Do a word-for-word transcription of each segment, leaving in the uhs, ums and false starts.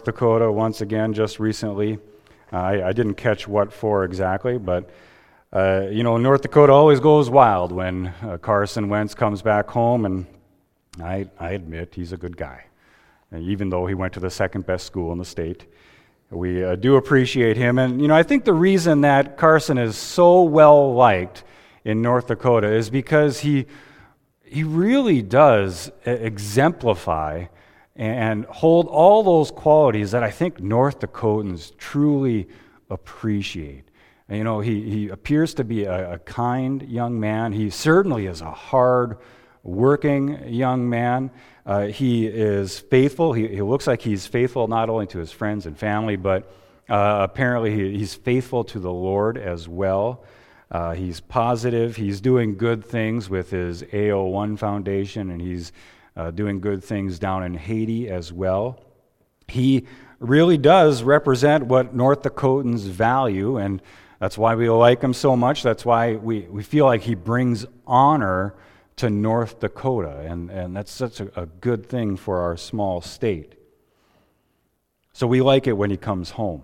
Dakota once again just recently. Uh, I, I didn't catch what for exactly, but uh, you know, North Dakota always goes wild when uh, Carson Wentz comes back home, and I, I admit he's a good guy. And even though he went to the second best school in the state, we uh, do appreciate him. And you know, I think the reason that Carson is so well liked in North Dakota is because he he really does exemplify and hold all those qualities that I think North Dakotans truly appreciate. And, you know, he, he appears to be a, a kind young man. He certainly is a hard-working young man. Uh, he is faithful. He, he looks like he's faithful not only to his friends and family, but uh, apparently he, he's faithful to the Lord as well. Uh, he's positive. He's doing good things with his A O one Foundation, and he's Uh, doing good things down in Haiti as well. He really does represent what North Dakotans value, and that's why we like him so much. That's why we, we feel like he brings honor to North Dakota, and, and that's such a, a good thing for our small state. So we like it when he comes home.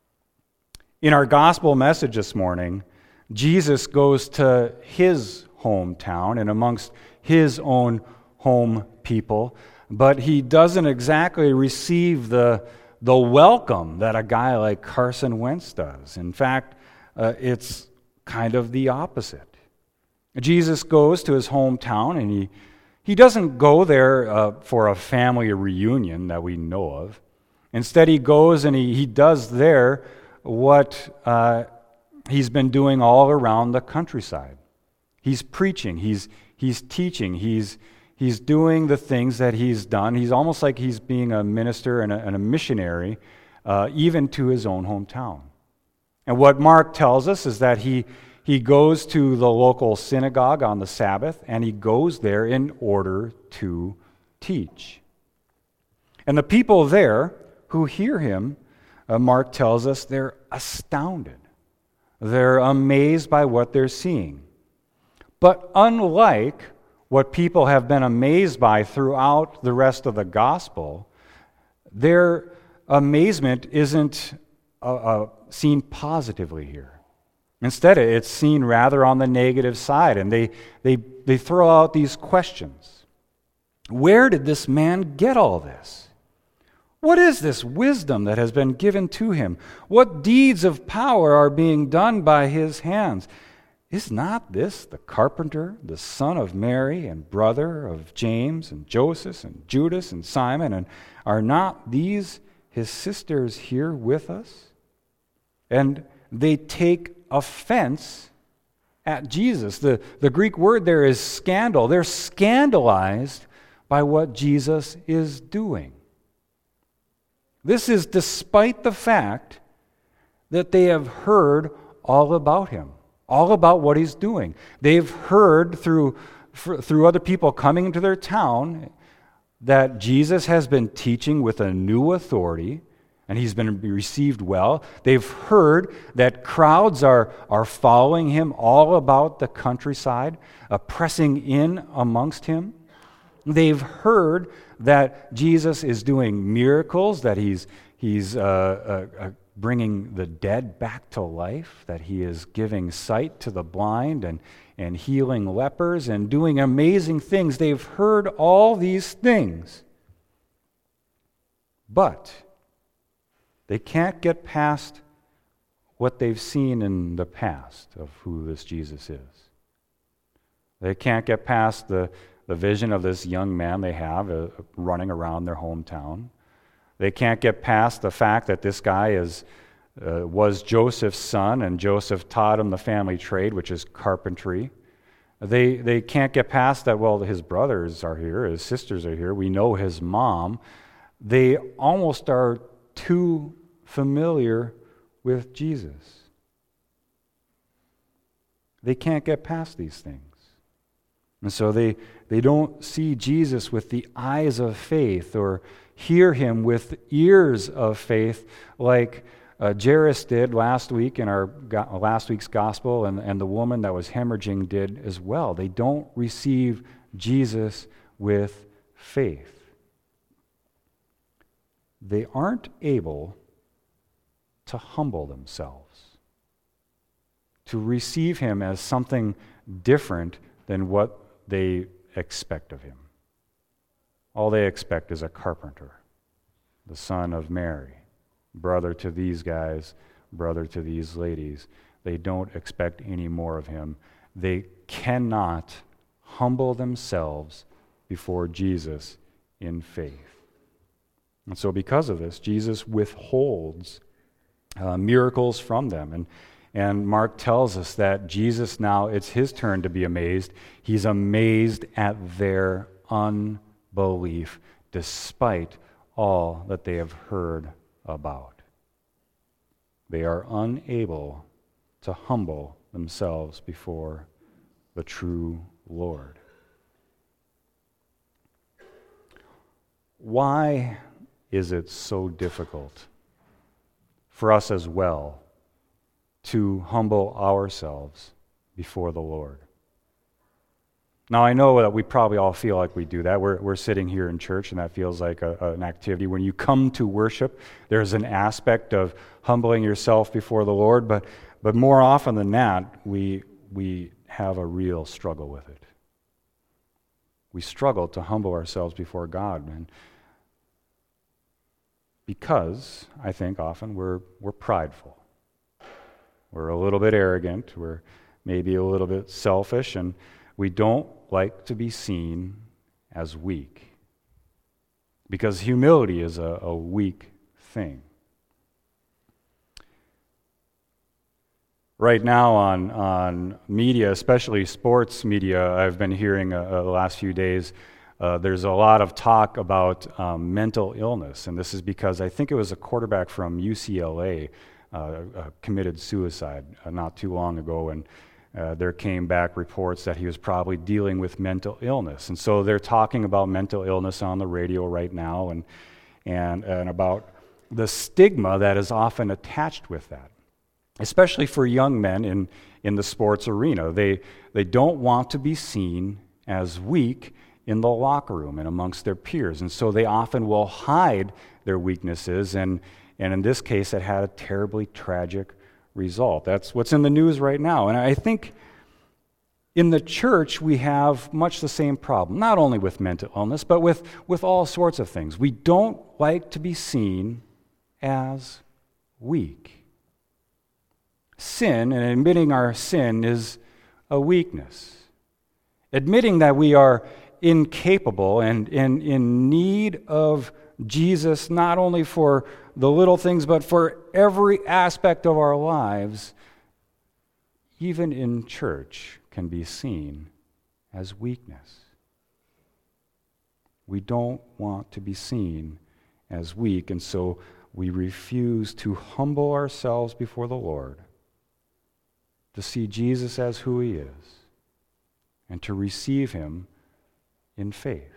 In our gospel message this morning, Jesus goes to his hometown and amongst his own home people, but he doesn't exactly receive the, the welcome that a guy like Carson Wentz does. In fact, uh, it's kind of the opposite. Jesus goes to his hometown, and he, he doesn't go there uh, for a family reunion that we know of. Instead, he goes and he, he does there what uh, he's been doing all around the countryside. He's preaching, he's, he's teaching, he's He's doing the things that he's done. He's almost like he's being a minister and a, and a missionary, uh, even to his own hometown. And what Mark tells us is that he, he goes to the local synagogue on the Sabbath, and he goes there in order to teach. And the people there who hear him, uh, Mark tells us, they're astounded. They're amazed by what they're seeing. But unlike what people have been amazed by throughout the rest of the gospel, their amazement isn't uh, uh, seen positively here. Instead, it's seen rather on the negative side, and they, they, they throw out these questions. Where did this man get all this? What is this wisdom that has been given to him? What deeds of power are being done by his hands? Is not this the carpenter, the son of Mary, and brother of James, and Joseph, and Judas, and Simon? And are not these his sisters here with us? And they take offense at Jesus. The, the Greek word there is scandal. They're scandalized by what Jesus is doing. This is despite the fact that they have heard all about him. All about what he's doing. They've heard through through other people coming into their town that Jesus has been teaching with a new authority, and he's been received well. They've heard that crowds are, are following him all about the countryside, uh, pressing in amongst him. They've heard that Jesus is doing miracles, that he's he's uh, uh, uh, bringing the dead back to life, that he is giving sight to the blind and, and healing lepers and doing amazing things. They've heard all these things, but they can't get past what they've seen in the past of who this Jesus is. They can't get past the, the vision of this young man they have uh, running around their hometown. They can't get past the fact that this guy is uh, was Joseph's son, and Joseph taught him the family trade, which is carpentry. They they can't get past that, well, his brothers are here, his sisters are here, we know his mom. They almost are too familiar with Jesus. They can't get past these things. And so they, they don't see Jesus with the eyes of faith or hear him with ears of faith like uh, Jairus did last week in our go- last week's gospel, and, and the woman that was hemorrhaging did as well. They don't receive Jesus with faith. they aren't able to humble themselves, to receive him as something different than what they expect of him. All they expect is a carpenter, the son of Mary, brother to these guys, brother to these ladies. They don't expect any more of him. They cannot humble themselves before Jesus in faith. And so because of this, Jesus withholds uh, miracles from them. And, and Mark tells us that Jesus now, it's his turn to be amazed. He's amazed at their unbelief, despite all that they have heard about. They are unable to humble themselves before the true Lord. Why is it so difficult for us as well to humble ourselves before the Lord? Now, I know that we probably all feel like we do that. We're, we're sitting here in church, and that feels like a, an activity. When you come to worship, there's an aspect of humbling yourself before the Lord, but, but more often than that, we, we have a real struggle with it. We struggle to humble ourselves before God, and because, I think, often we're, we're prideful. We're a little bit arrogant. We're maybe a little bit selfish, and we don't like to be seen as weak, because humility is a, a weak thing. Right now on, on media, especially sports media, I've been hearing uh, uh, the last few days, uh, there's a lot of talk about um, mental illness, and this is because I think it was a quarterback from U C L A uh, uh, committed suicide uh, not too long ago, and Uh, there came back reports that he was probably dealing with mental illness. And so they're talking about mental illness on the radio right now, and, and, and about the stigma that is often attached with that, especially for young men in, in the sports arena. They, they don't want to be seen as weak in the locker room and amongst their peers. And so they often will hide their weaknesses, and, and in this case, it had a terribly tragic result. That's what's in the news right now. And I think in the church we have much the same problem, not only with mental illness, but with, with all sorts of things. We don't like to be seen as weak. Sin, and admitting our sin, is a weakness. Admitting that we are incapable and, and in need of Jesus, not only for the little things, but for every aspect of our lives, even in church, can be seen as weakness. We don't want to be seen as weak, and so we refuse to humble ourselves before the Lord, to see Jesus as who he is, and to receive him in faith.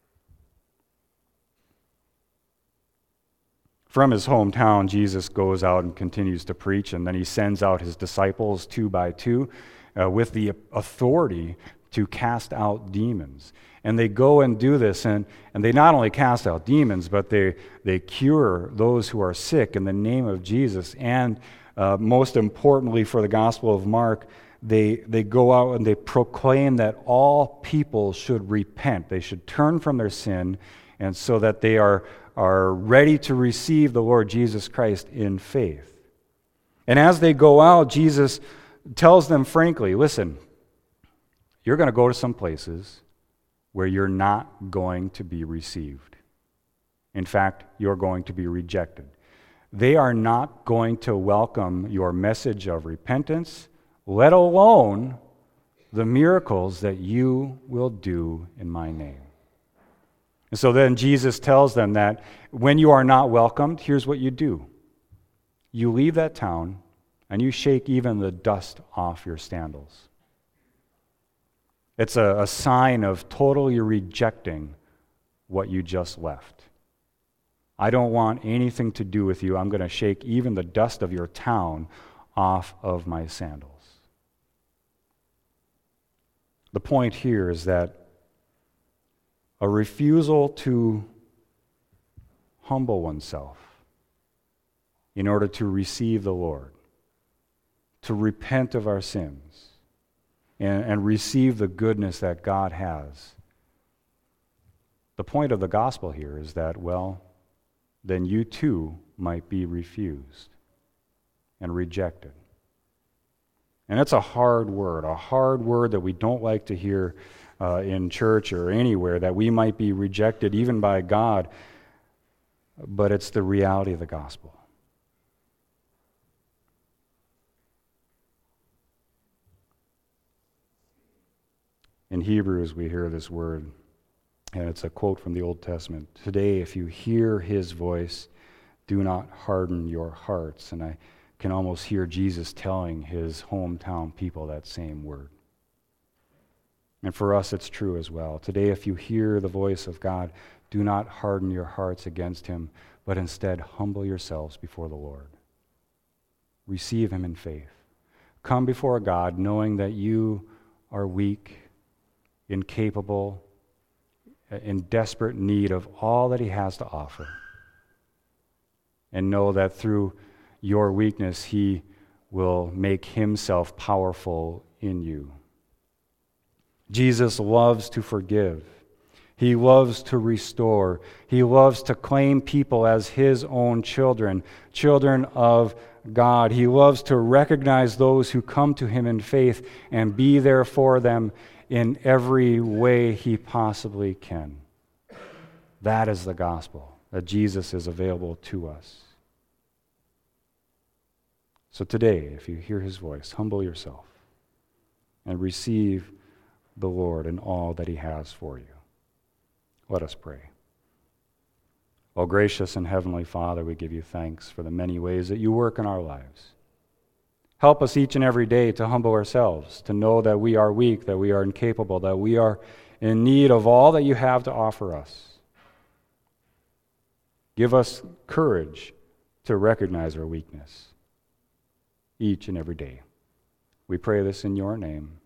From his hometown, Jesus goes out and continues to preach, and then he sends out his disciples two by two uh, with the authority to cast out demons. And they go and do this, and, and they not only cast out demons, but they, they cure those who are sick in the name of Jesus. And uh, most importantly for the Gospel of Mark, they, they go out and they proclaim that all people should repent. They should turn from their sin, and so that they are are ready to receive the Lord Jesus Christ in faith. And as they go out, Jesus tells them frankly, listen, you're going to go to some places where you're not going to be received. In fact, you're going to be rejected. They are not going to welcome your message of repentance, let alone the miracles that you will do in my name. And so then Jesus tells them that when you are not welcomed, here's what you do. You leave that town and you shake even the dust off your sandals. It's a, a sign of totally rejecting what you just left. I don't want anything to do with you. I'm going to shake even the dust of your town off of my sandals. The point here is that a refusal to humble oneself in order to receive the Lord, to repent of our sins, and, and receive the goodness that God has. The point of the gospel here is that, well, then you too might be refused and rejected. And that's a hard word, a hard word that we don't like to hear uh, in church or anywhere, that we might be rejected even by God, but it's the reality of the gospel. In Hebrews, we hear this word, and it's a quote from the Old Testament. Today, if you hear his voice, do not harden your hearts. And I can almost hear Jesus telling his hometown people that same word. And for us, it's true as well. Today, if you hear the voice of God, do not harden your hearts against him, but instead humble yourselves before the Lord. Receive him in faith. Come before God knowing that you are weak, incapable, in desperate need of all that he has to offer. And know that through your weakness, he will make himself powerful in you. Jesus loves to forgive. He loves to restore. He loves to claim people as his own children, children of God. He loves to recognize those who come to him in faith and be there for them in every way he possibly can. That is the gospel, that Jesus is available to us. So today, if you hear his voice, humble yourself and receive the Lord and all that he has for you. Let us pray. O gracious and heavenly Father, we give you thanks for the many ways that you work in our lives. Help us each and every day to humble ourselves, to know that we are weak, that we are incapable, that we are in need of all that you have to offer us. Give us courage to recognize our weakness each and every day. We pray this in your name.